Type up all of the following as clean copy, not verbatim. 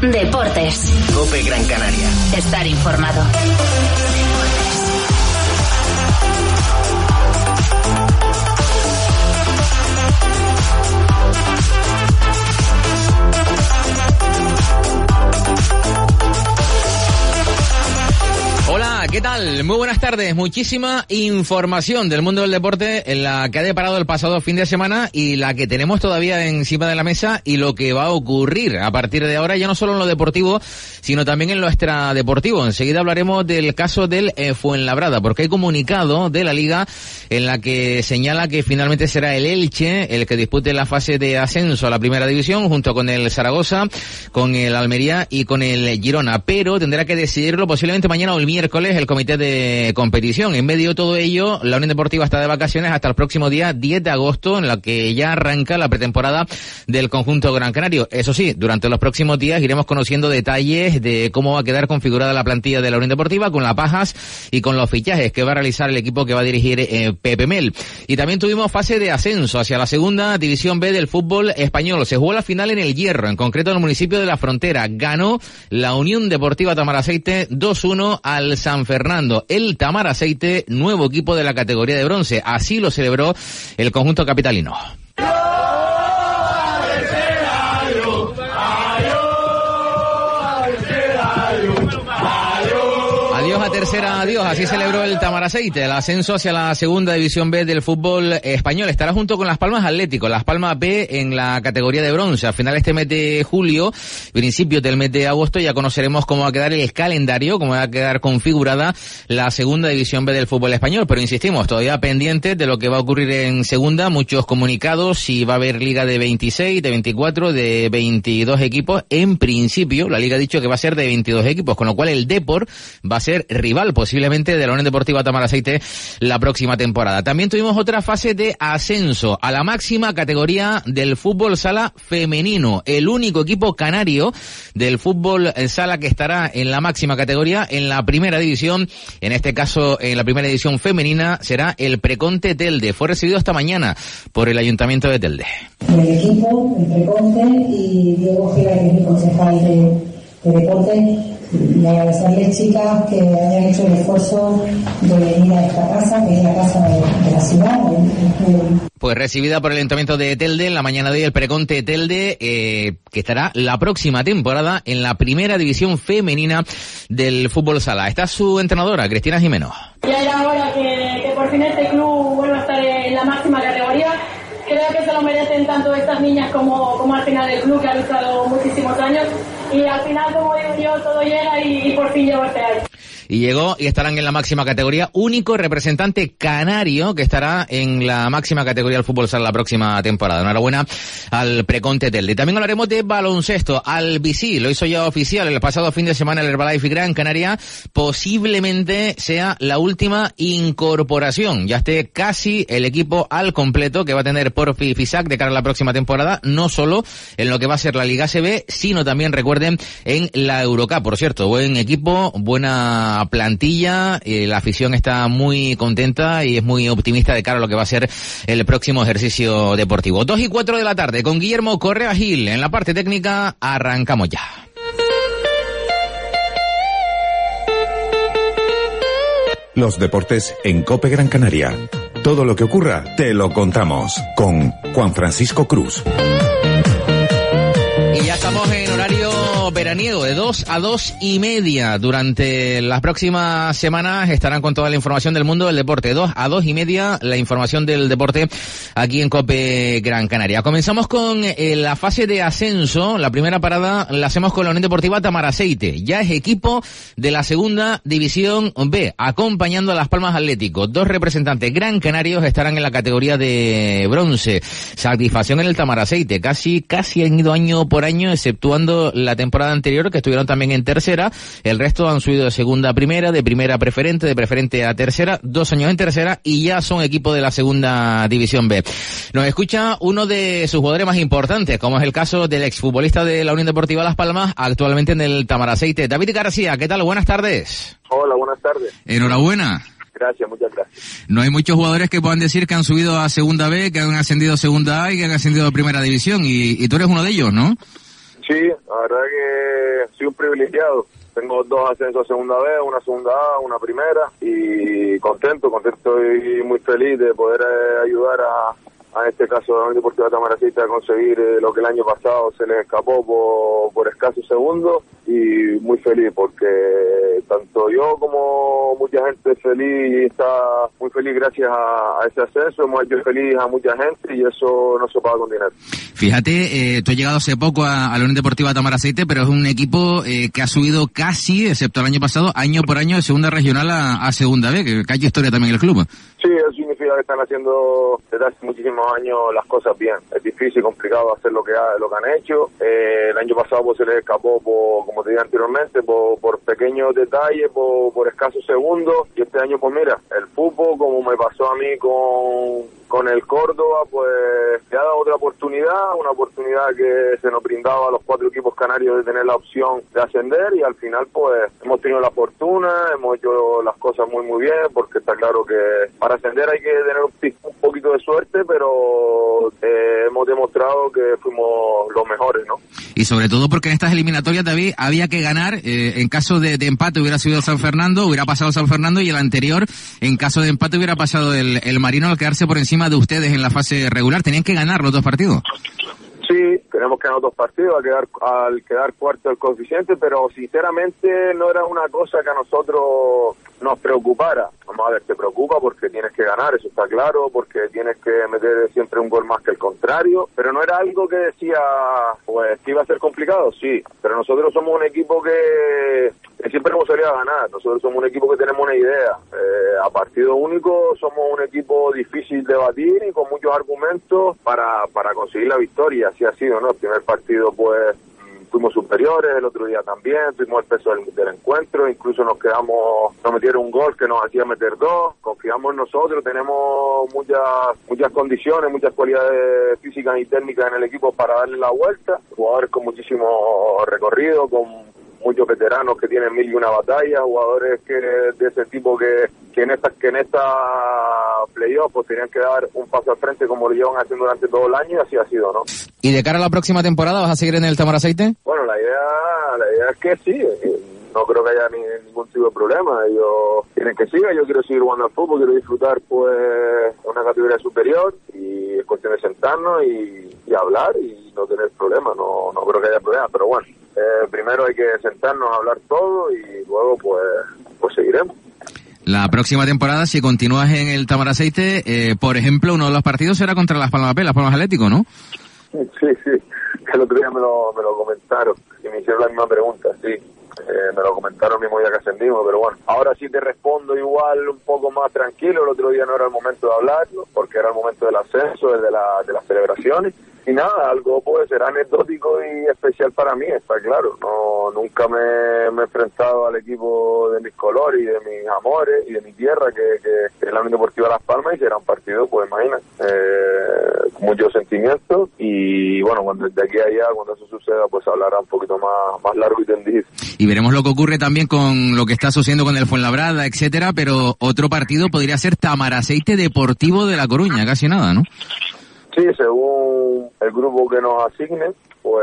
Deportes. COPE Gran Canaria. Estar informado. Hola, ¿qué tal? Muy buenas tardes. Muchísima información del mundo del deporte en la que ha deparado el pasado fin de semana y la que tenemos todavía encima de la mesa y lo que va a ocurrir a partir de ahora, ya no solo en lo deportivo, sino también en lo extradeportivo. Enseguida hablaremos del caso del Fuenlabrada, porque hay comunicado de la Liga en la que señala que finalmente será el Elche el que dispute la fase de ascenso a la primera división junto con el Zaragoza, con el Almería y con el Girona, pero tendrá que decidirlo posiblemente mañana o el miércoles el comité de competición. En medio de todo ello, la Unión Deportiva está de vacaciones hasta el próximo día 10 de agosto, en la que ya arranca la pretemporada del conjunto gran canario. Eso sí, durante los próximos días iremos conociendo detalles de cómo va a quedar configurada la plantilla de la Unión Deportiva, con las bajas y con los fichajes que va a realizar el equipo que va a dirigir Pepe Mel. Y también tuvimos fase de ascenso hacia la segunda división B del fútbol español. Se jugó la final en El Hierro, en concreto en el municipio de La Frontera. Ganó la Unión Deportiva Tamaraceite 2-1 al San Fernando. El Tamaraceite, nuevo equipo de la categoría de bronce. Así lo celebró el conjunto capitalino. Adiós, así celebró el Tamaraceite el ascenso hacia la segunda división B del fútbol español. Estará junto con Las Palmas Atlético, Las Palmas B en la categoría de bronce. A final de este mes de julio, principios del mes de agosto, ya conoceremos cómo va a quedar el calendario, cómo va a quedar configurada la segunda división B del fútbol español. Pero insistimos, todavía pendientes de lo que va a ocurrir en segunda, muchos comunicados, si va a haber liga de 26, de 24, de 22 equipos. En principio, la liga ha dicho que va a ser de 22 equipos, con lo cual el Depor va a ser rival posiblemente de la Unión Deportiva Tamaraceite la próxima temporada. También tuvimos otra fase de ascenso a la máxima categoría del fútbol sala femenino. El único equipo canario del fútbol sala que estará en la máxima categoría en la primera división, en este caso en la primera división femenina, será el Preconte Telde. Fue recibido esta mañana por el Ayuntamiento de Telde. El equipo, el Preconte y Diego Gila, que es mi concejal de deporte, y agradecerles, chicas, que hayan hecho el esfuerzo de venir a esta casa, que es la casa de la ciudad. Pues recibida por el Ayuntamiento de Telde en la mañana de hoy el Preconte Telde, que estará la próxima temporada en la primera división femenina del fútbol sala. Está su entrenadora, Cristina Jimeno. Ya era hora que por fin este club vuelva a estar en la máxima categoría. Creo que se lo merecen tanto estas niñas como al final el club, que ha luchado muchísimos años. Y al final, como digo yo, todo llega y por fin llegó este año. Y llegó y estarán en la máxima categoría, único representante canario que estará en la máxima categoría del fútbol sala la próxima temporada. Enhorabuena al Preconte Telde. También hablaremos de baloncesto. Albicí lo hizo ya oficial el pasado fin de semana el Herbalife Gran Canaria. Posiblemente sea la última incorporación. Ya esté casi el equipo al completo que va a tener Porfi Fisac de cara a la próxima temporada, no solo en lo que va a ser la Liga ACB, sino también, recuerden, en la Eurocup. Por cierto, buen equipo, buena plantilla, la afición está muy contenta y es muy optimista de cara a lo que va a ser el próximo ejercicio deportivo. 2:04 de la tarde con Guillermo Correa Gil en la parte técnica. Arrancamos ya. Los deportes en COPE Gran Canaria. Todo lo que ocurra te lo contamos con Juan Francisco Cruz. Y ya estamos en horario veraniego de 2 a 2:30. Durante las próximas semanas estarán con toda la información del mundo del deporte. 2 a 2:30 la información del deporte aquí en COPE Gran Canaria. Comenzamos con la fase de ascenso. La primera parada la hacemos con la Unión Deportiva Tamaraceite. Ya es equipo de la segunda división B, acompañando a Las Palmas Atlético. 2 representantes gran canarios estarán en la categoría de bronce. Satisfacción en el Tamaraceite. Casi han ido año por año, exceptuando la temporada anterior, que estuvieron también en tercera. El resto han subido de segunda a primera, de primera a preferente, de preferente a tercera, 2 años en tercera y ya son equipo de la segunda división B. Nos escucha uno de sus jugadores más importantes, como es el caso del exfutbolista de la Unión Deportiva Las Palmas, actualmente en el Tamaraceite. David García, ¿qué tal? Buenas tardes. Hola, buenas tardes. Enhorabuena. Gracias, muchas gracias. No hay muchos jugadores que puedan decir que han subido a segunda B, que han ascendido a segunda A y que han ascendido a primera división, y tú eres uno de ellos, ¿no? Sí, la verdad que privilegiado. Tengo 2 ascensos a segunda vez, una segunda A, una primera, y contento y muy feliz de poder ayudar a este caso de la Unión Deportiva Tamaracite a conseguir lo que el año pasado se les escapó por escasos segundos, y muy feliz porque tanto yo como mucha gente feliz, está muy feliz gracias a ese ascenso. Hemos hecho feliz a mucha gente y eso no se paga con dinero. Fíjate, tú has llegado hace poco a la Unión Deportiva Tamaracite, pero es un equipo que ha subido casi, excepto el año pasado, año por año de segunda regional a segunda B, que hay historia también en el club. Sí, eso significa que están haciendo desde hace muchísimos años las cosas bien. Es difícil, complicado hacer lo que han hecho. El año pasado pues se les escapó, como te dije anteriormente, por pequeños detalles, por escasos segundos. Y este año, pues mira, el fútbol, como me pasó a mí con el Córdoba, pues te ha dado otra oportunidad, una oportunidad que se nos brindaba a los 4 equipos canarios de tener la opción de ascender, y al final pues hemos tenido la fortuna, hemos hecho las cosas muy muy bien, porque está claro que para ascender hay que tener un poquito de suerte, pero hemos demostrado que fuimos los mejores, ¿no? Y sobre todo porque en estas eliminatorias, David, había que ganar. En caso de empate hubiera sido San Fernando, hubiera pasado San Fernando, y el anterior, en caso de empate, hubiera pasado el Marino al quedarse por encima de ustedes en la fase regular. Tenían que ganar los 2 partidos. Sí, tenemos que ganar 2 partidos, al quedar cuarto del coeficiente, pero sinceramente no era una cosa que a nosotros nos preocupara. Vamos a ver, te preocupa porque tienes que ganar, eso está claro, porque tienes que meter siempre un gol más que el contrario, pero no era algo que decía, pues, que iba a ser complicado, sí, pero nosotros somos un equipo que siempre hemos salido a ganar. Nosotros somos un equipo que tenemos una idea. A partido único somos un equipo difícil de batir y con muchos argumentos para conseguir la victoria. Así ha sido, ¿no? El primer partido, pues, fuimos superiores, el otro día también, tuvimos el peso del encuentro, incluso nos metieron un gol que nos hacía meter 2, confiamos en nosotros, tenemos muchas condiciones, muchas cualidades físicas y técnicas en el equipo para darle la vuelta, jugadores con muchísimo recorrido, con muchos veteranos que tienen 1001 batallas, jugadores que de ese tipo que en esta playoff pues tenían que dar un paso al frente como lo llevan haciendo durante todo el año, y así ha sido, ¿no? ¿Y de cara a la próxima temporada vas a seguir en el Tamaracite? Bueno, la idea es que sí, no creo que haya ningún tipo de problema. Ellos quieren que siga, yo quiero seguir jugando al fútbol, quiero disfrutar pues una categoría superior, y es cuestión de sentarnos y hablar y no tener problemas, no creo que haya problemas, pero bueno, primero hay que sentarnos a hablar todo y luego pues seguiremos. La próxima temporada, si continúas en el Tamaracite, por ejemplo, uno de los partidos será contra Las Palmas B, Las Palmas Atlético, ¿no? Sí, el otro día me lo comentaron y me hicieron la misma pregunta, sí. Me lo comentaron el mismo día que ascendimos, pero bueno, ahora sí te respondo igual un poco más tranquilo. El otro día no era el momento de hablarlo, porque era el momento del ascenso, de las celebraciones, y nada, algo puede ser anecdótico y especial para mí, está claro. Nunca me he enfrentado al equipo de mis colores y de mis amores y de mi tierra, que es la Unión Deportiva Las Palmas, y será un partido, pues imagina, con mucho sentimiento, y bueno, cuando de aquí a allá, cuando eso suceda, pues hablará un poquito más largo y tendido. Y veremos lo que ocurre también con lo que está sucediendo con el Fuenlabrada, etcétera, pero otro partido podría ser Tamaracite Deportivo de La Coruña, casi nada, ¿no? Sí, según el grupo que nos asignen,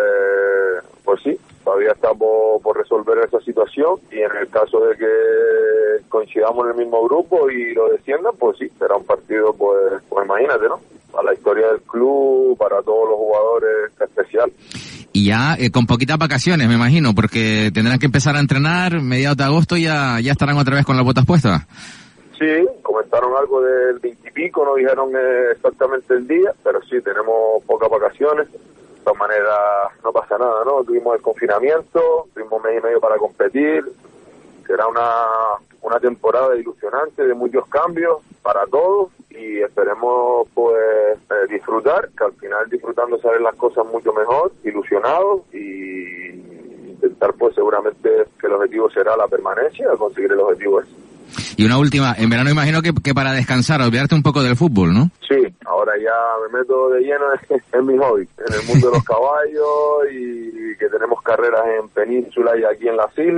pues sí, todavía está por resolver esa situación, y en el caso de que coincidamos en el mismo grupo y lo desciendan, pues sí, será un partido, pues imagínate, ¿no? Para la historia del club, para todos los jugadores, especial. Y ya con poquitas vacaciones, me imagino, porque tendrán que empezar a entrenar mediados de agosto y ya estarán otra vez con las botas puestas. Sí, comentaron algo del 20 y pico, no dijeron exactamente el día, pero sí, tenemos pocas vacaciones. De todas maneras, no pasa nada, ¿no? Tuvimos el confinamiento, tuvimos mes y medio para competir. Será una temporada ilusionante, de muchos cambios para todos, y esperemos pues disfrutar, que al final disfrutando salen las cosas mucho mejor, ilusionados, y intentar pues seguramente que el objetivo será la permanencia, conseguir el objetivo ese. Y una última, en verano imagino que para descansar, olvidarte un poco del fútbol, ¿no? Sí, ahora ya me meto de lleno en mi hobby, en el mundo de los caballos, y que tenemos carreras en Península y aquí en las islas.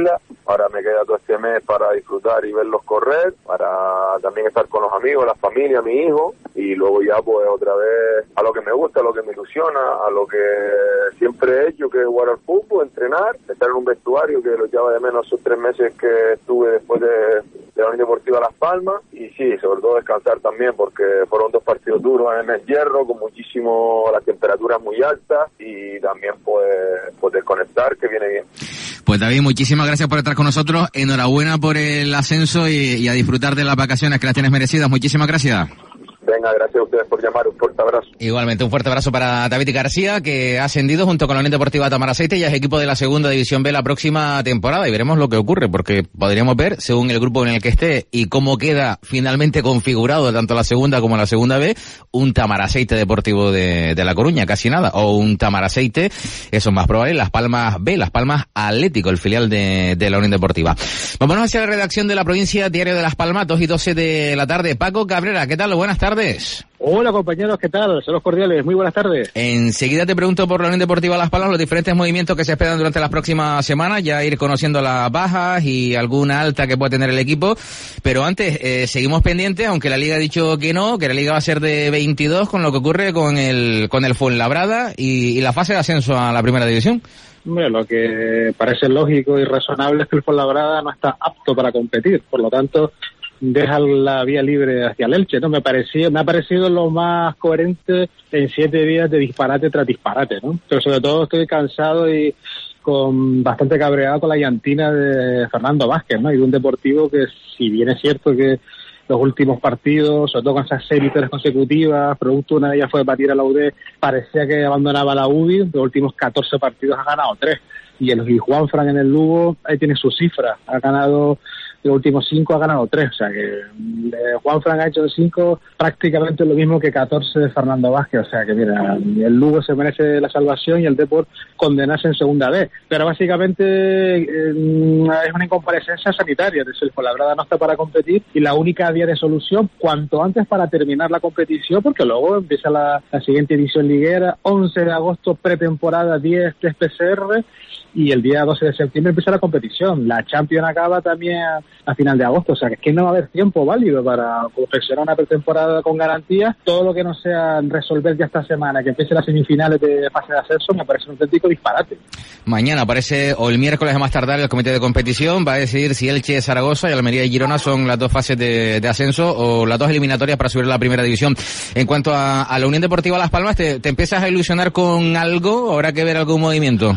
Ahora me queda todo este mes para disfrutar y verlos correr, para también estar con los amigos, la familia, mi hijo, y luego ya pues otra vez a lo que me gusta, a lo que me ilusiona, a lo que siempre he hecho, que es jugar al fútbol, entrenar, estar en un vestuario que lo lleva de menos esos 3 meses que estuve después de la Unión Deportiva Las Palmas, y sí, sobre todo descansar también, porque fueron 2 partidos duros en el Hierro, con las temperaturas muy altas, y también pues desconectar, que viene bien. Pues David, muchísimas gracias por estar con nosotros, enhorabuena por el ascenso y a disfrutar de las vacaciones, que las tienes merecidas. Muchísimas gracias. Venga, gracias a ustedes por llamar, un fuerte abrazo. Igualmente, un fuerte abrazo para David García, que ha ascendido junto con la Unión Deportiva Tamaraceite y es equipo de la Segunda División B la próxima temporada, y veremos lo que ocurre, porque podríamos ver, según el grupo en el que esté y cómo queda finalmente configurado tanto la Segunda como la Segunda B, un Tamaraceite Deportivo de La Coruña, casi nada, o un Tamaraceite, eso es más probable, Las Palmas B, Las Palmas Atlético, el filial de la Unión Deportiva. Vámonos hacia la redacción de La Provincia, Diario de Las Palmas, 2:12 de la tarde. Paco Cabrera, ¿qué tal? Buenas tardes. Hola compañeros, ¿qué tal? Saludos cordiales, muy buenas tardes. Enseguida te pregunto por la Unión Deportiva Las Palmas, los diferentes movimientos que se esperan durante las próximas semanas, ya ir conociendo las bajas y alguna alta que pueda tener el equipo, pero antes seguimos pendientes, aunque la Liga ha dicho que no, que la Liga va a ser de 22, con lo que ocurre con el Fuenlabrada y la fase de ascenso a la Primera División. Bueno, lo que parece lógico y razonable es que el Fuenlabrada no está apto para competir, por lo tanto deja la vía libre hacia el Elche, ¿no? Me ha parecido lo más coherente en 7 días de disparate tras disparate, ¿no? Pero sobre todo estoy cansado y con bastante cabreado con la llantina de Fernando Vázquez, ¿no? Y de un Deportivo que, si bien es cierto que los últimos partidos, sobre todo con esas 6 victorias consecutivas, producto una de ellas fue batir a la UD, parecía que abandonaba la UDI, los últimos 14 partidos ha ganado 3. Y Juanfran en el Lugo, ahí tiene su cifra, ha ganado los últimos 5, ha ganado 3, o sea que Juanfran ha hecho 5 prácticamente lo mismo que 14 de Fernando Vázquez, o sea que mira, el Lugo se merece la salvación y el Depor condenarse en Segunda B, pero básicamente es una incomparecencia sanitaria, es decir, el Fuenlabrada no está para competir y la única vía de solución, cuanto antes para terminar la competición, porque luego empieza la siguiente edición liguera, 11 de agosto pretemporada, 10 test PCR, y el día 12 de septiembre empieza la competición. La Champions acaba también a final de agosto, o sea que es que no va a haber tiempo válido para confeccionar una pretemporada con garantía. Todo lo que no sea resolver ya esta semana, que empiece las semifinales de fase de ascenso, me parece un auténtico disparate. Mañana aparece, o el miércoles a más tardar, el comité de competición va a decidir si Elche, Zaragoza y Almería y Girona son las 2 fases de ascenso o las 2 eliminatorias para subir a la Primera División. En cuanto a la Unión Deportiva Las Palmas, ¿te empiezas a ilusionar con algo? ¿Habrá que ver algún movimiento?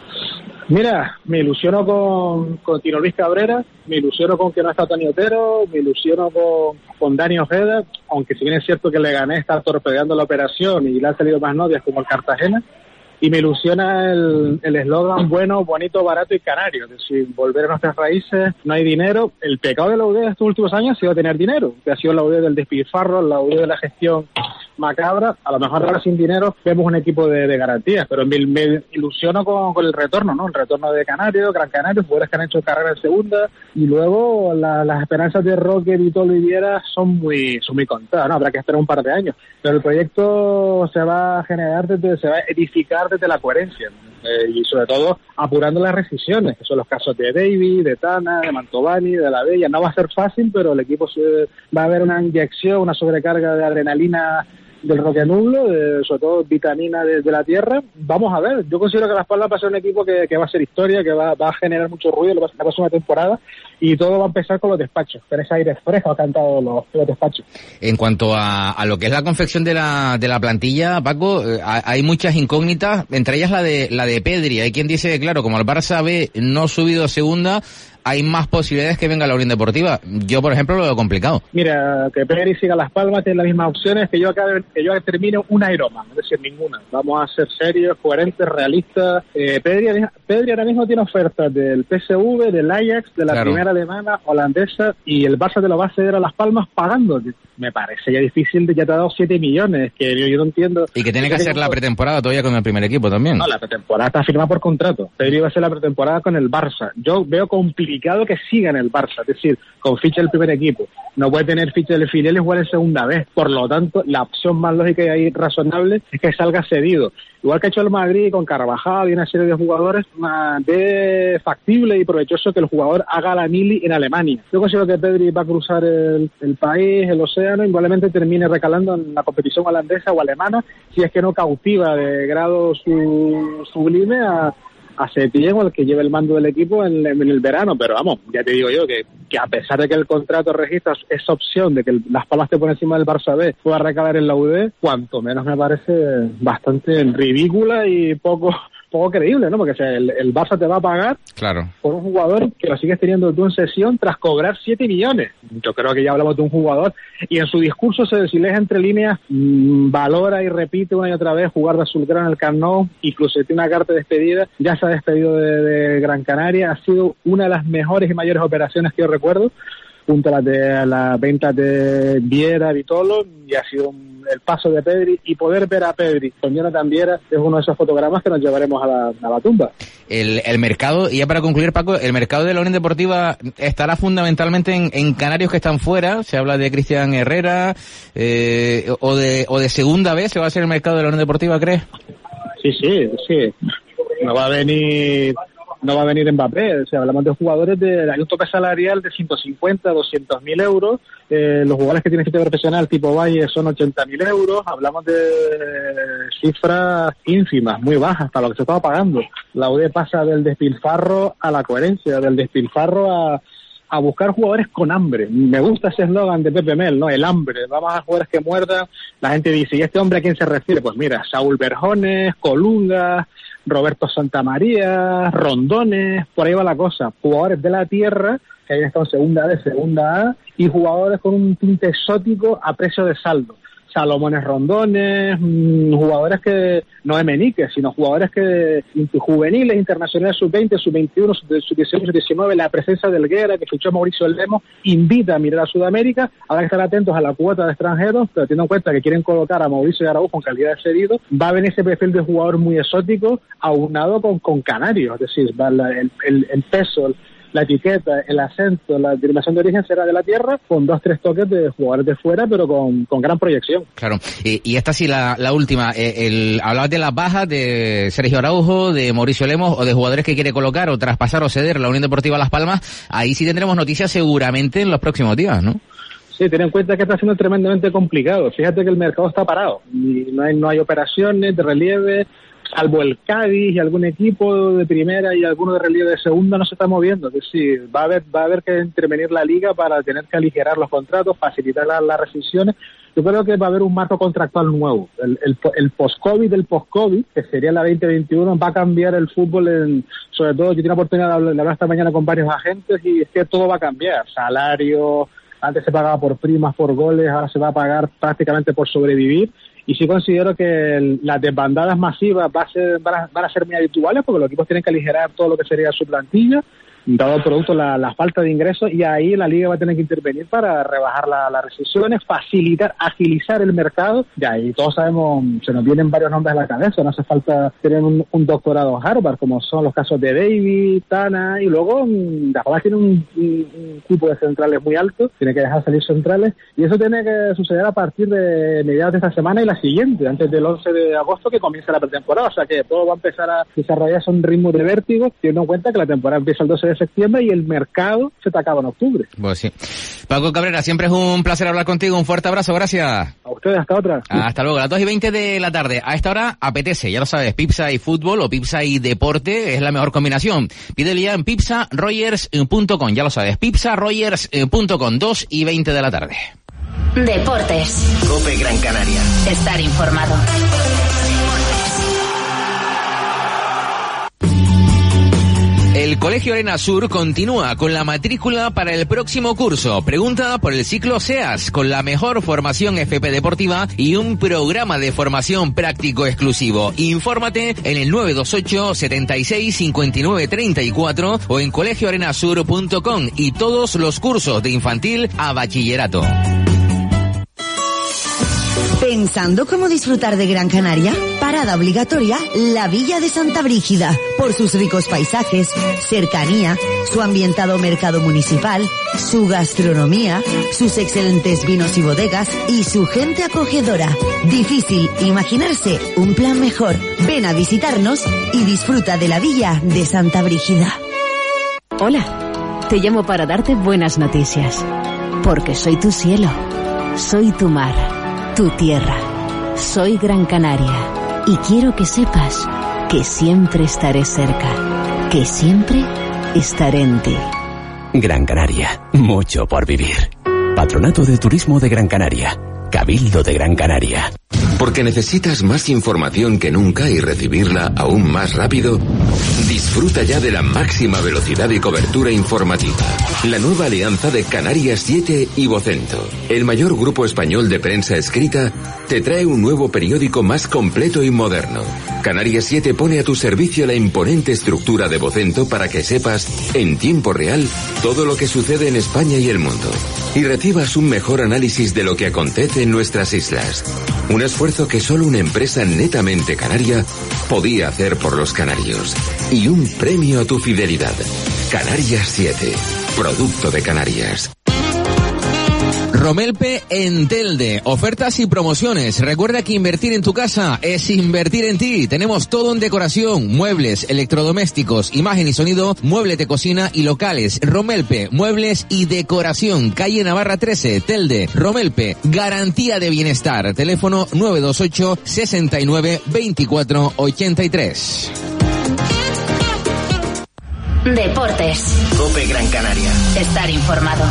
Mira, me ilusiono con Tino Luis Cabrera, me ilusiono con que no está Tony Otero, me ilusiono con Dani Ojeda, aunque si bien es cierto que le gané, está torpedeando la operación y le han salido más novias como el Cartagena, y me ilusiona el eslogan bueno, bonito, barato y canario, es decir, volver a nuestras raíces, no hay dinero. El pecado de la UD de estos últimos años ha sido tener dinero, que ha sido la UD del despilfarro, la UD de la gestión macabra. A lo mejor ahora sin dinero vemos un equipo de garantías, pero me ilusiono con el retorno, ¿no? El retorno de Canario, Gran Canario, jugadores que han hecho carrera en segunda, y luego las esperanzas de Roque, Vitolo y Viera son muy contadas, ¿no? Habrá que esperar un par de años, pero el proyecto se va a generar se va a edificar desde la coherencia, y sobre todo apurando las rescisiones, que son los casos de David, de Tana, de Mantovani, de La Bella. No va a ser fácil, pero el equipo va a haber una inyección, una sobrecarga de adrenalina del Roque Nublo, sobre todo vitamina de la tierra. Vamos a ver, yo considero que Las Palmas va a ser un equipo que va a ser historia, que va a generar mucho ruido la próxima temporada, y todo va a empezar con los despachos, con ese aire fresco ha cantado los despachos. En cuanto a lo que es la confección de la plantilla, Paco, hay muchas incógnitas, entre ellas la de Pedri. Hay quien dice que, claro, como el Barça B no ha subido a segunda, hay más posibilidades que venga la Unión Deportiva. Yo, por ejemplo, lo veo complicado. Mira, que Pedri siga Las Palmas tiene las mismas opciones que yo termine una Ironman, es decir, ninguna. Vamos a ser serios, coherentes, realistas. Pedri ahora mismo tiene ofertas del PSV, del Ajax, de la primera alemana, holandesa, y el Barça te lo va a ceder a Las Palmas pagando. Me parece ya difícil, ya te ha dado 7 millones, que yo no entiendo. Y que tiene que hacer la pretemporada todavía con el primer equipo también. No, la pretemporada está firmada por contrato. Pedri va a hacer la pretemporada con el Barça. Yo veo complicado complicado que siga en el Barça, es decir, con ficha del primer equipo. No puede tener ficha del filial y jugar en segunda vez. Por lo tanto, la opción más lógica y ahí razonable es que salga cedido. Igual que ha hecho el Madrid con Carvajal y una serie de jugadores, de factible y provechoso que el jugador haga la mili en Alemania. Yo considero que Pedri va a cruzar el país, el océano, y probablemente termine recalando en la competición holandesa o alemana, si es que no cautiva de grado sublime a Setién o el que lleve el mando del equipo en el verano. Pero vamos, ya te digo yo que a pesar de que el contrato registra esa opción de que Las Palmas te pone encima del Barça B pueda recalar en la UD, cuanto menos me parece bastante ridícula y poco creíble, ¿no? Porque el Barça te va a pagar, claro, por un jugador que lo sigues teniendo tú en sesión tras cobrar 7 millones. Yo creo que ya hablamos de un jugador y en su discurso, si lees entre líneas, valora y repite una y otra vez jugar de azulgrana en el Camp Nou, incluso tiene una carta de despedida, ya se ha despedido de Gran Canaria, ha sido una de las mejores y mayores operaciones que yo recuerdo, junto a la venta de Viera, Vitolo, y ha sido el paso de Pedri, y poder ver a Pedri con Jonathan Viera es uno de esos fotogramas que nos llevaremos a la tumba. El mercado, y ya para concluir, Paco, el mercado de la Unión Deportiva estará fundamentalmente en canarios que están fuera. Se habla de Cristian Herrera, o de segunda vez. ¿Se va a hacer el mercado de la Unión Deportiva, crees? Sí. No va a venir Mbappé. O sea, hablamos de jugadores hay un tope salarial de 150, 200.000 euros. Los jugadores que tienen ficha profesional tipo Valle son 80.000 euros. Hablamos de cifras ínfimas, muy bajas, hasta lo que se estaba pagando. La UD pasa del despilfarro a la coherencia, del despilfarro a buscar jugadores con hambre. Me gusta ese eslogan de Pepe Mel, ¿no? El hambre. Vamos a jugadores que muerdan. La gente dice, ¿y este hombre a quién se refiere? Pues mira, Saúl Berjones, Colunga, Roberto Santamaría, Rondones, por ahí va la cosa. Jugadores de la tierra que hayan estado en segunda D, segunda A, y jugadores con un tinte exótico a precio de saldo. Salomones Rondones, jugadores que no de Menique, sino jugadores que juveniles, internacionales sub-20, sub-21, sub-18, sub-19, la presencia del Guerra, que fichó Mauricio Lemos, invita a mirar a Sudamérica. Habrá que estar atentos a la cuota de extranjeros, pero teniendo en cuenta que quieren colocar a Mauricio Araújo con calidad de cedido, va a venir ese perfil de jugador muy exótico, aunado con canarios, es decir, va el peso, la etiqueta, el acento, la derivación de origen será de la tierra, con 2-3 toques de jugadores de fuera, pero con gran proyección. Claro, y esta sí la última. Hablabas de las bajas de Sergio Araujo, de Mauricio Lemos, o de jugadores que quiere colocar o traspasar o ceder la Unión Deportiva Las Palmas. Ahí sí tendremos noticias seguramente en los próximos días, ¿no? Sí, ten en cuenta que está siendo tremendamente complicado. Fíjate que el mercado está parado y no hay operaciones de relieve, salvo el Cádiz y algún equipo de primera y alguno de relieve de segunda no se está moviendo. Es decir, va a haber que intervenir la liga para tener que aligerar los contratos, facilitar las rescisiones. Yo creo que va a haber un marco contractual nuevo. El post-COVID, que sería la 2021, va a cambiar el fútbol. Sobre todo, yo tuve la oportunidad de hablar esta mañana con varios agentes y es que todo va a cambiar. Salario, antes se pagaba por primas, por goles, ahora se va a pagar prácticamente por sobrevivir. Y sí considero que las desbandadas masivas van a ser muy habituales, porque los equipos tienen que aligerar todo lo que sería su plantilla, dado el producto la falta de ingresos, y ahí la liga va a tener que intervenir para rebajar las restricciones, facilitar, agilizar el mercado. Y ahí todos sabemos, se nos vienen varios nombres a la cabeza, no hace falta tener un doctorado en Harvard, como son los casos de David, Tana, y luego la Palmas tiene un cupo de centrales muy alto, tiene que dejar salir centrales, y eso tiene que suceder a partir de mediados de esta semana y la siguiente, antes del 11 de agosto que comienza la pretemporada. O sea que todo va a empezar a desarrollarse a un ritmo de vértigo, teniendo en cuenta que la temporada empieza el 12 de septiembre y el mercado se te acaba en octubre. Pues sí. Paco Cabrera, siempre es un placer hablar contigo. Un fuerte abrazo, gracias. A ustedes, hasta otra. Hasta luego, a las 2:20 de la tarde. A esta hora apetece, ya lo sabes, pizza y fútbol o pizza y deporte es la mejor combinación. Pídele ya en pizzarogers.com, ya lo sabes, pizzarogers.com, 2:20 de la tarde. Deportes. COPE Gran Canaria. Estar informado. El Colegio Arena Sur continúa con la matrícula para el próximo curso. Pregunta por el ciclo SEAS, con la mejor formación FP deportiva y un programa de formación práctico exclusivo. Infórmate en el 928 76 59 34 o en colegioarenasur.com y todos los cursos de infantil a bachillerato. ¿Pensando cómo disfrutar de Gran Canaria? Parada obligatoria, la Villa de Santa Brígida, por sus ricos paisajes, cercanía, su ambientado mercado municipal, su gastronomía, sus excelentes vinos y bodegas y su gente acogedora. Difícil imaginarse un plan mejor. Ven a visitarnos y disfruta de la Villa de Santa Brígida. Hola, te llamo para darte buenas noticias, porque soy tu cielo, soy tu mar, tu tierra. Soy Gran Canaria y quiero que sepas que siempre estaré cerca, que siempre estaré en ti. Gran Canaria, mucho por vivir. Patronato de Turismo de Gran Canaria, Cabildo de Gran Canaria. Porque necesitas más información que nunca y recibirla aún más rápido. Disfruta ya de la máxima velocidad y cobertura informativa. La nueva alianza de Canarias 7 y Vocento, el mayor grupo español de prensa escrita, te trae un nuevo periódico más completo y moderno. Canarias 7 pone a tu servicio la imponente estructura de Vocento para que sepas, en tiempo real, todo lo que sucede en España y el mundo. Y recibas un mejor análisis de lo que acontece en nuestras islas. Un esfuerzo que solo una empresa netamente canaria podía hacer por los canarios. Y un premio a tu fidelidad. Canarias 7, producto de Canarias. Romelpe en Telde, ofertas y promociones. Recuerda que invertir en tu casa es invertir en ti. Tenemos todo en decoración, muebles, electrodomésticos, imagen y sonido, muebles de cocina y locales. Romelpe, muebles y decoración, calle Navarra 13, Telde. Romelpe, garantía de bienestar. Teléfono 928 69 24 83. Deportes. COPE Gran Canaria. Estar informado.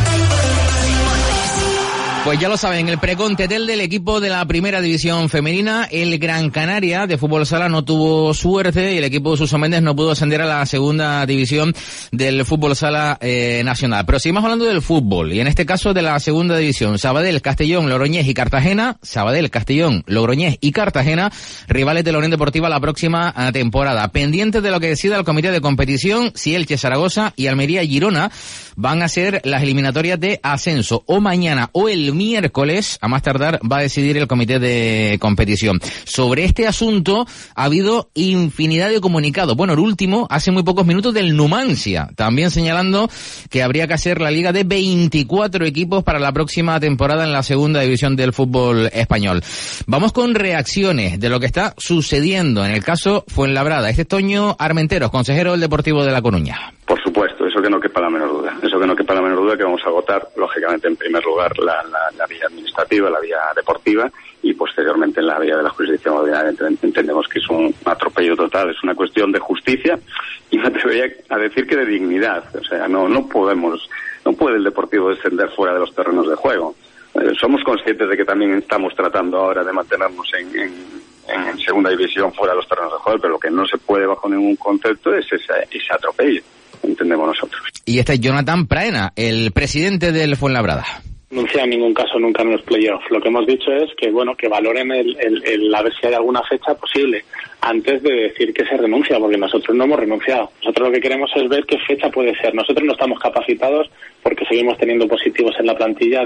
Pues ya lo saben, el Preconte del equipo de la primera división femenina, el Gran Canaria de fútbol sala no tuvo suerte y el equipo de Suso Méndez no pudo ascender a la segunda división del fútbol sala nacional. Pero seguimos hablando del fútbol y en este caso de la segunda división. Sabadell, Castellón, Logroñés y Cartagena. Sabadell, Castellón, Logroñés y Cartagena, rivales de la Unión Deportiva la próxima temporada. Pendientes de lo que decida el comité de competición, si Elche, Zaragoza y Almería Girona van a ser las eliminatorias de ascenso. O mañana o el miércoles, a más tardar, va a decidir el comité de competición. Sobre este asunto ha habido infinidad de comunicados. Bueno, el último, hace muy pocos minutos, del Numancia, también señalando que habría que hacer la liga de 24 equipos para la próxima temporada en la segunda división del fútbol español. Vamos con reacciones de lo que está sucediendo en el caso Fuenlabrada. Este es Toño Armenteros, consejero del Deportivo de La Coruña. Por supuesto, eso que no quepa la menor duda. Eso que no quepa la menor duda, que vamos a agotar, lógicamente, en primer lugar, la vía administrativa, la vía deportiva, y posteriormente en la vía de la jurisdicción ordinaria. Entendemos que es un atropello total, es una cuestión de justicia, y me atrevería a decir que de dignidad. O sea, no puede el Deportivo descender fuera de los terrenos de juego. Somos conscientes de que también estamos tratando ahora de mantenernos en segunda división fuera de los terrenos de juego, pero lo que no se puede bajo ningún concepto es ese atropello, entendemos nosotros. Y este es Jonathan Praena, el presidente del Fuenlabrada. No se en ningún caso nunca en los playoffs. Lo que hemos dicho es que que valoren a ver si hay alguna fecha posible antes de decir que se renuncia, porque nosotros no hemos renunciado. Nosotros lo que queremos es ver qué fecha puede ser. Nosotros no estamos capacitados porque seguimos teniendo positivos en la plantilla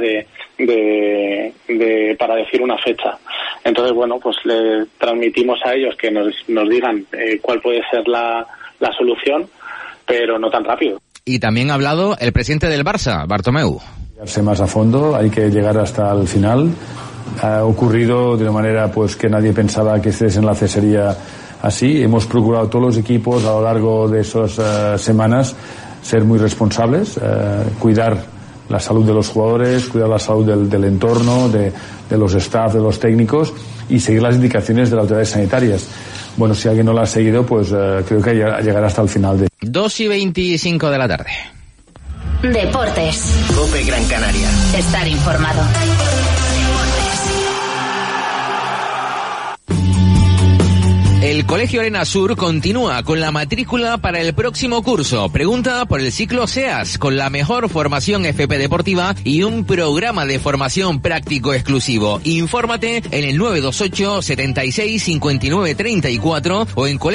para decir una fecha. Entonces, pues le transmitimos a ellos que nos digan cuál puede ser la solución, pero no tan rápido. Y también ha hablado el presidente del Barça, Bartomeu. Más a fondo, hay que llegar hasta el final. Ha ocurrido de una manera que nadie pensaba que este desenlace sería así. Hemos procurado todos los equipos a lo largo de esas semanas ser muy responsables, cuidar la salud de los jugadores, cuidar la salud del entorno, de los staff, de los técnicos y seguir las indicaciones de las autoridades sanitarias. Bueno, si alguien no la ha seguido, creo que llegará hasta el final. 2:25 de la tarde. Deportes. COPE Gran Canaria. Estar informado. El Colegio Arena Sur continúa con la matrícula para el próximo curso. Pregunta por el ciclo SEAS, con la mejor formación FP deportiva y un programa de formación práctico exclusivo. Infórmate en el 928 76 59 34 o en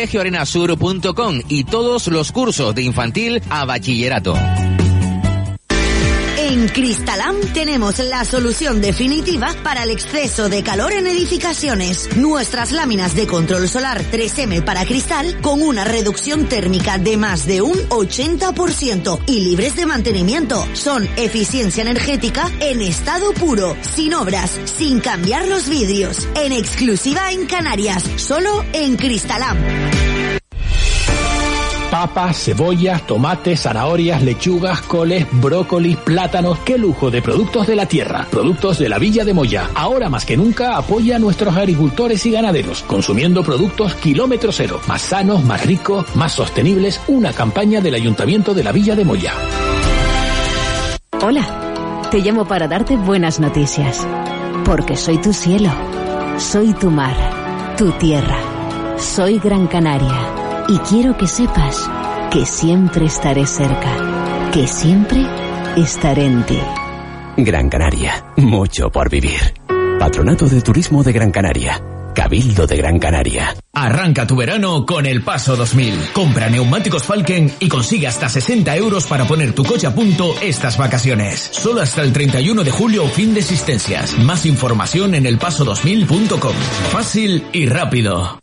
colegioarenasur.com y todos los cursos de infantil a bachillerato. En Cristalam tenemos la solución definitiva para el exceso de calor en edificaciones. Nuestras láminas de control solar 3M para cristal con una reducción térmica de más de un 80% y libres de mantenimiento. Son eficiencia energética en estado puro, sin obras, sin cambiar los vidrios. En exclusiva en Canarias, solo en Cristalam. Papas, cebollas, tomates, zanahorias, lechugas, coles, brócolis, plátanos. ¡Qué lujo de productos de la tierra! Productos de la Villa de Moya. Ahora más que nunca apoya a nuestros agricultores y ganaderos, consumiendo productos kilómetro cero. Más sanos, más ricos, más sostenibles. Una campaña del Ayuntamiento de la Villa de Moya. Hola, te llamo para darte buenas noticias. Porque soy tu cielo, soy tu mar, tu tierra. Soy Gran Canaria. Y quiero que sepas que siempre estaré cerca, que siempre estaré en ti. Gran Canaria, mucho por vivir. Patronato de Turismo de Gran Canaria. Cabildo de Gran Canaria. Arranca tu verano con el Paso 2000. Compra neumáticos Falken y consigue hasta 60 euros para poner tu coche a punto estas vacaciones. Solo hasta el 31 de julio, fin de existencias. Más información en elpaso2000.com. Fácil y rápido.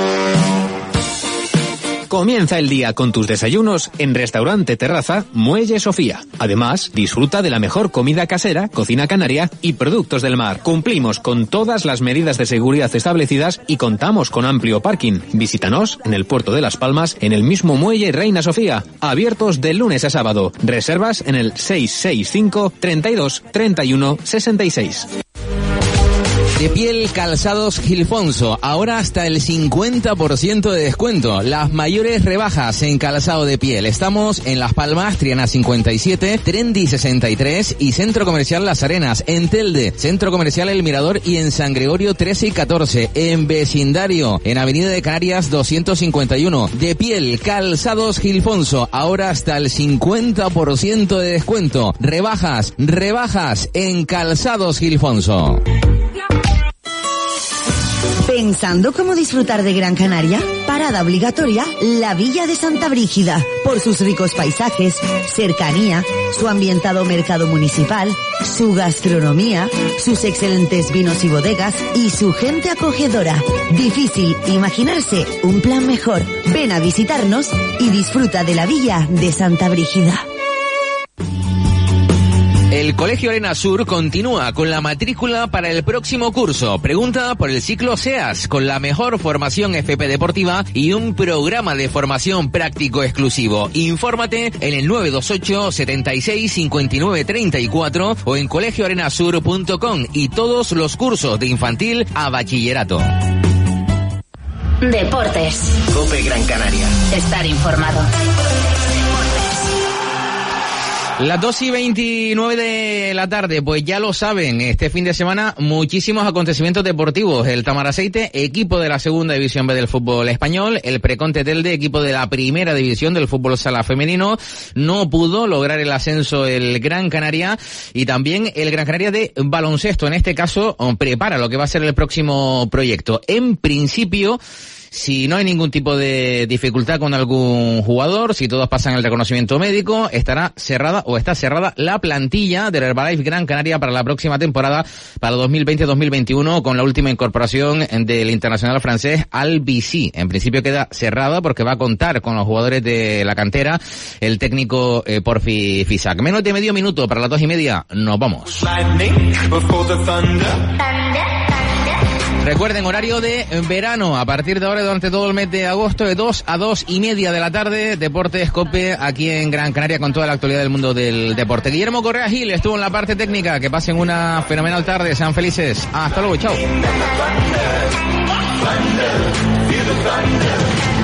Comienza el día con tus desayunos en Restaurante Terraza Muelle Sofía. Además, disfruta de la mejor comida casera, cocina canaria y productos del mar. Cumplimos con todas las medidas de seguridad establecidas y contamos con amplio parking. Visítanos en el Puerto de Las Palmas, en el mismo muelle Reina Sofía. Abiertos de lunes a sábado. Reservas en el 665 32 31 66. De piel Calzados Gilfonso, ahora hasta el 50% de descuento. Las mayores rebajas en calzado de piel. Estamos en Las Palmas, Triana 57, Trendy 63 y Centro Comercial Las Arenas. En Telde, Centro Comercial El Mirador y en San Gregorio 13 y 14. En vecindario, en Avenida de Canarias 251. De piel Calzados Gilfonso, ahora hasta el 50% de descuento. Rebajas en Calzados Gilfonso. ¿Pensando cómo disfrutar de Gran Canaria? Parada obligatoria, la Villa de Santa Brígida. Por sus ricos paisajes, cercanía, su ambientado mercado municipal, su gastronomía, sus excelentes vinos y bodegas y su gente acogedora. Difícil imaginarse un plan mejor. Ven a visitarnos y disfruta de la Villa de Santa Brígida. El Colegio Arena Sur continúa con la matrícula para el próximo curso. Pregunta por el ciclo SEAS, con la mejor formación FP deportiva y un programa de formación práctico exclusivo. Infórmate en el 928 76 59 34 o en colegioarenasur.com y todos los cursos de infantil a bachillerato. Deportes. COPE Gran Canaria. Estar informado. Las 2:29 de la tarde, pues ya lo saben, este fin de semana muchísimos acontecimientos deportivos. El Tamaraceite, equipo de la segunda división B del fútbol español, el Preconte Telde, equipo de la primera división del fútbol sala femenino, no pudo lograr el ascenso el Gran Canaria y también el Gran Canaria de baloncesto. En este caso, prepara lo que va a ser el próximo proyecto. En principio, si no hay ningún tipo de dificultad con algún jugador, si todos pasan el reconocimiento médico, estará cerrada o está cerrada la plantilla del Herbalife Gran Canaria para la próxima temporada, para 2020-2021, con la última incorporación del internacional francés Albici. En principio queda cerrada porque va a contar con los jugadores de la cantera, el técnico Porfi Fisac. Menos de medio minuto para las 2:30, nos vamos. Recuerden, horario de verano, a partir de ahora durante todo el mes de agosto, de 2 a 2:30 de la tarde, Deportes COPE aquí en Gran Canaria con toda la actualidad del mundo del deporte. Guillermo Correa Gil estuvo en la parte técnica, que pasen una fenomenal tarde, sean felices, hasta luego, chao.